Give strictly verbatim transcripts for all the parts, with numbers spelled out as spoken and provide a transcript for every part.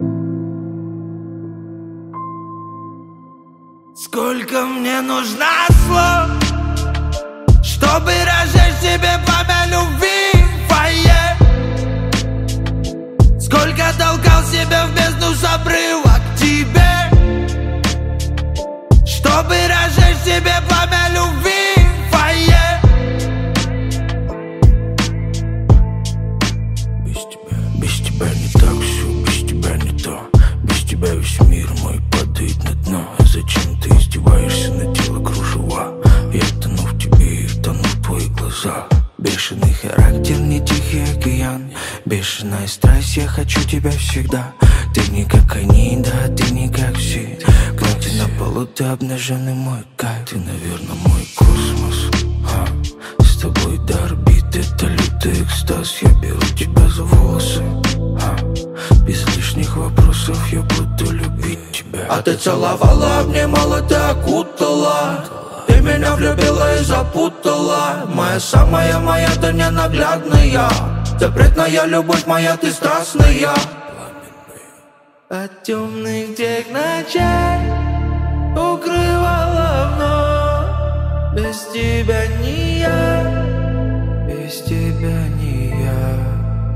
Сколько мне нужно слов, чтобы разжечь тебе пламя любви в фойе. Сколько толкал себя в бездну с обрыва к тебе, чтобы разжечь тебе пламя любви в фойе. Без тебя, без тебя не так все, без тебя не то. Без тебя весь мир мой падает на дно. Зачем ты издеваешься, на тело кружева? Я тону в тебе и тону в твоих глазах. Бешеный характер, не тихий океан. Бешеная страсть, я хочу тебя всегда. Ты не как они, да, ты не как все. Когда ты на полу, ты обнаженный мой кайф. Ты, наверное, мой космос, а? С тобой до орбиты, это лютый экстаз. Я беру тебя за волосы, а? Без лишних вопросов я буду любить тебя. А ты целовала, обнимала, ты окутала. Ты меня влюбила и запутала. Моя самая, моя, ты ненаглядная. Запретная любовь моя, ты страстная. От темных тех ночей укрывала вновь. Без тебя не я, без тебя не я.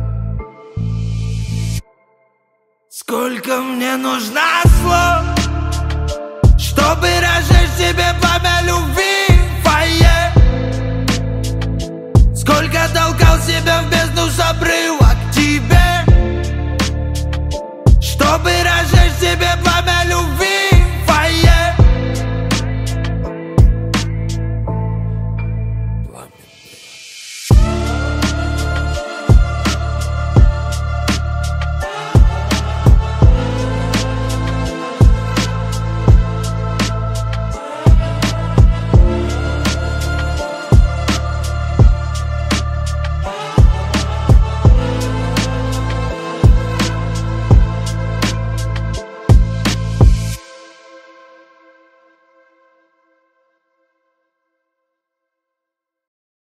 Сколько мне нужно слов, чтобы разжечь тебе пламя любви в фойе. Сколько толкал себя в бездну с обрыва